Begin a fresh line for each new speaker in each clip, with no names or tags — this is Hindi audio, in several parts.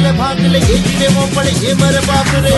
कूदले भागले ये गिरे वो पड़े ये मरे बाप रे।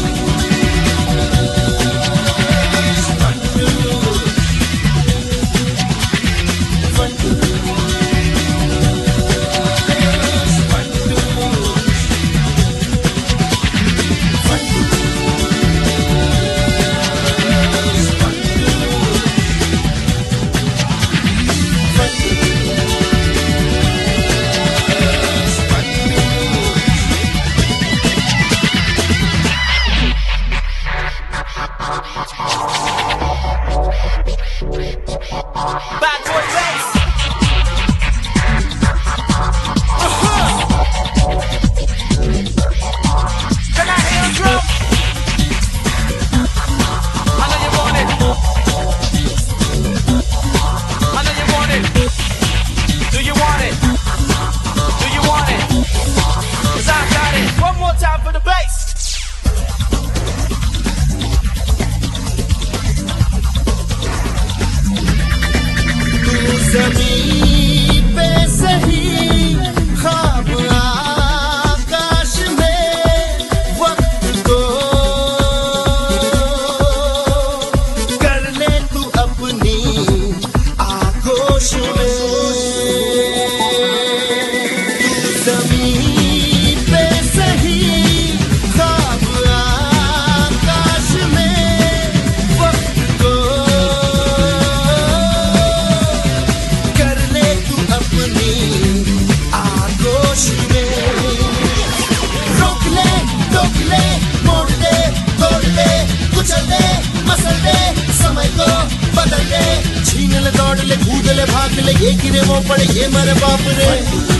ज़मीन पे सही ख्वाब आकाश में वक्त को कर ले तू अपनी आगोश में। ज़मीन पे सही ख्वाब आकाश में वक्त को आगोश में। रोक ले टोक ले मोड़ दे तोड़ दे कुचल दे मसल दे समय को बदल दे। छीन ले दौड़ ले कूद ले भाग ले ये गिरे वो पड़े ये मरे बाप रे।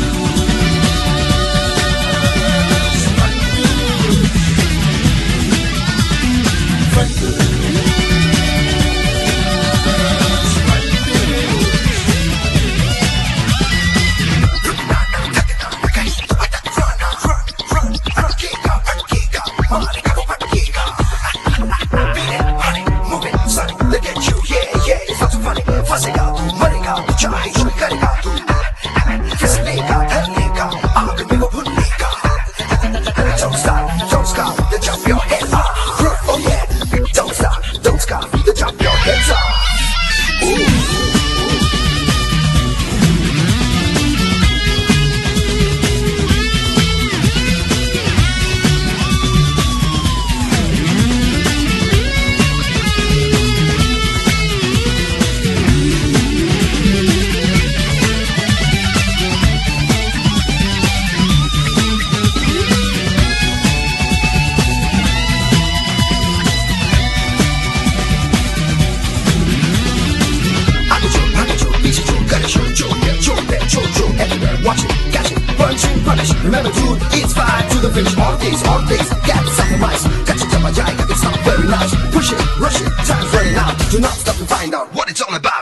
Watch it, catch it, punch it, punish. Remember, dude, it's fine to the finish. All days, get sacrifice. Catch it, jump, jai, it's not very nice. Push it, rush it, time's running out. Do not stop to find out what it's all about.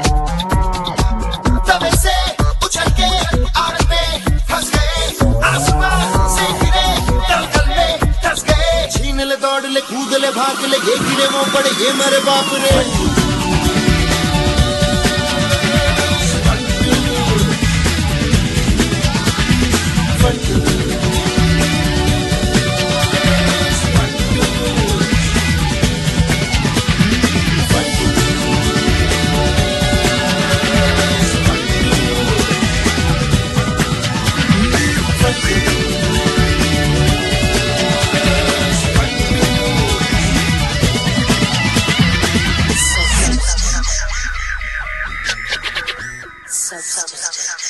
तवे से उछल के आग में फंस गए, आसमान से गिरे, दलदल में धंस गए। छीन ले दौड़ ले कूद ले भाग ले ये गिरे वो पड़े ये मरे बाप रे।
Substance.